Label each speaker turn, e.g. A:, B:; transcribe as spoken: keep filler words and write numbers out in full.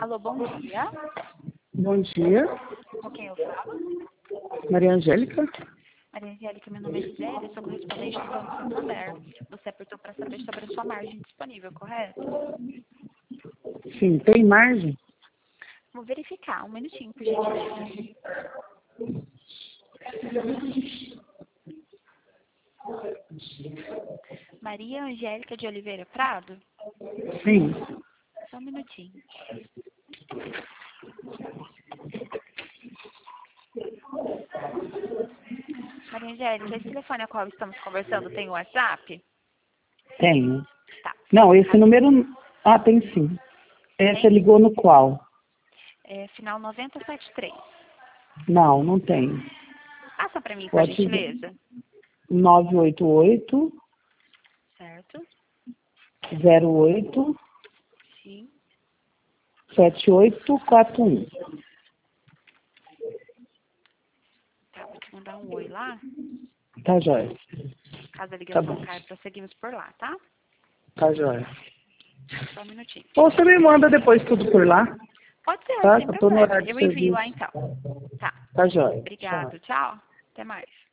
A: Alô, bom dia.
B: Bom dia.
A: Com quem eu falo?
B: Maria Angélica?
A: Maria Angélica, meu nome é Gisele, sou correspondente do Banco Santander. Você apertou para saber sobre a sua margem disponível, correto?
B: Sim, tem margem?
A: Vou verificar, um minutinho, por gentileza. Maria Angélica de Oliveira Prado?
B: Sim.
A: Só um minutinho. Maria Angélica, esse telefone a qual estamos conversando tem o WhatsApp?
B: Tenho.
A: Tá.
B: Não, esse número... Ah, tem sim. É,
A: Tem?
B: você ligou no qual?
A: É, final noventa e sete três.
B: Não, não tem.
A: Passa para mim, por
B: Pode
A: gentileza.
B: nove oito oito,
A: Certo?
B: zero oito,
A: Sim.
B: sete oito quatro um.
A: Tá, vou te mandar um oi lá.
B: Tá jóia.
A: Caso a
B: Tá
A: ligação
B: bom.
A: caia, prosseguimos por lá, tá?
B: Tá jóia.
A: Só um minutinho.
B: Ou você me manda depois tudo por lá,
A: Pode ser,
B: tá?
A: sem
B: Eu tô no
A: problema.
B: horário de
A: Eu envio
B: serviço.
A: lá então. Tá.
B: Tá jóia. Tchau.
A: Obrigado. Tchau. Até mais.